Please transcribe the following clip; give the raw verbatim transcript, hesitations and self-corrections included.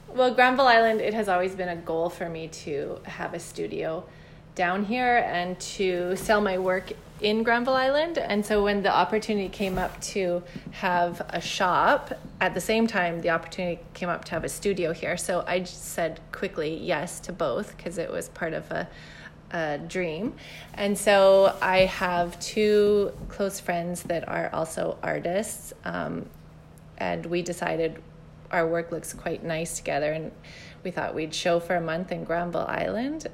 Well, Granville Island, it has always been a goal for me to have a studio down here and to sell my work in Granville Island. And so when the opportunity came up to have a shop, at the same time, the opportunity came up to have a studio here. So I just said quickly yes to both because it was part of a, a dream. And so I have two close friends that are also artists. Um, and we decided our work looks quite nice together, and we thought we'd show for a month in Granville Island